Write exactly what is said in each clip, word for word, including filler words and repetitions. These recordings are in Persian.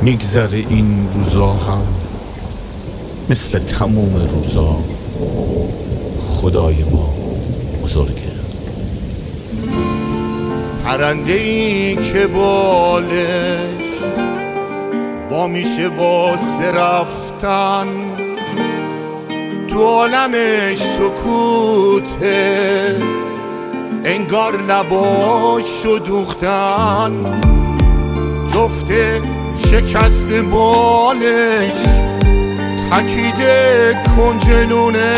میگذره این روزا هم مثل تموم روزا. خدای ما بزرگه. پرنده ای که بالش وا میشه واسه رفتن، تو عالمش سکوته، انگار لباشو دوختن. جفته شکست بالش تکیده کنجلونه،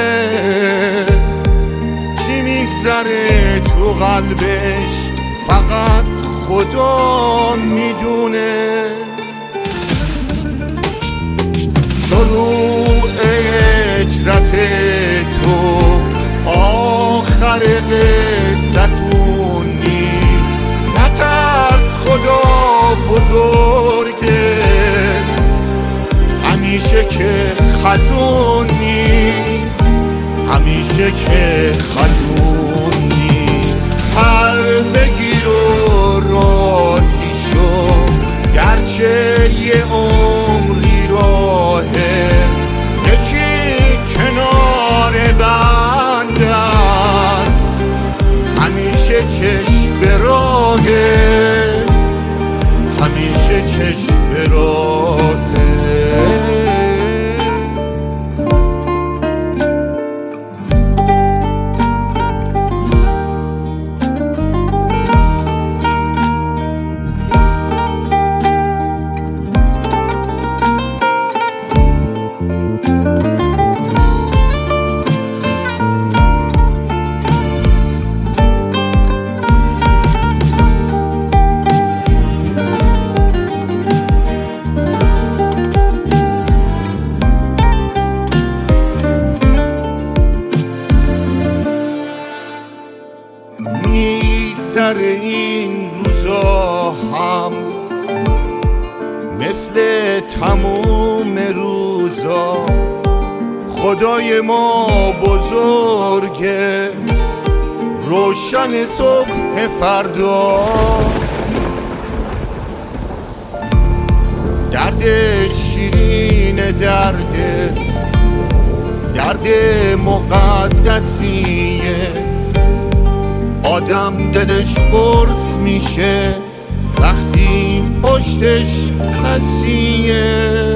چی میگذره تو قلبش فقط خدا میدونه. شروع هجرت تو آخر قصتون نیست، نترس خدا بزرگه، همیشه که خزون نیست، همیشه که خزون نیست. هر بگیر و راهی شو، گرچه یه عمری راهه، یکی کنار بندن همیشه چشم به راهه، همیشه چشم به راهه. میگذره این روزا هم مثل تموم روزا. خدای ما بزرگه، روشن صبح فردا. درد شیرین درد درد مقدسیه، آدم دلش قرص میشه وقتی پشتش کسیه.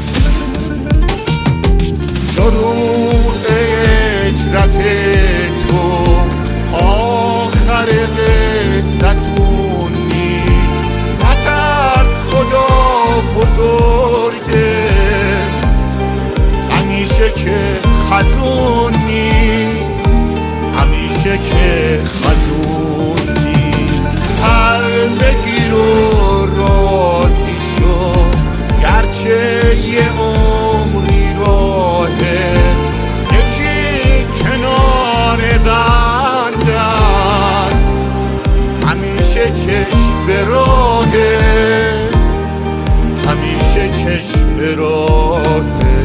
شروع هجرت تو آخر قصتون نیست، نترس خدا بزرگه، همیشه که خزون نیست، همیشه که خزون نیست. هر بگیر و راهی شو، گرچه یه عمری راهه، یکی کنار بندن همیشه چشم به راهه، همیشه چشم به راهه.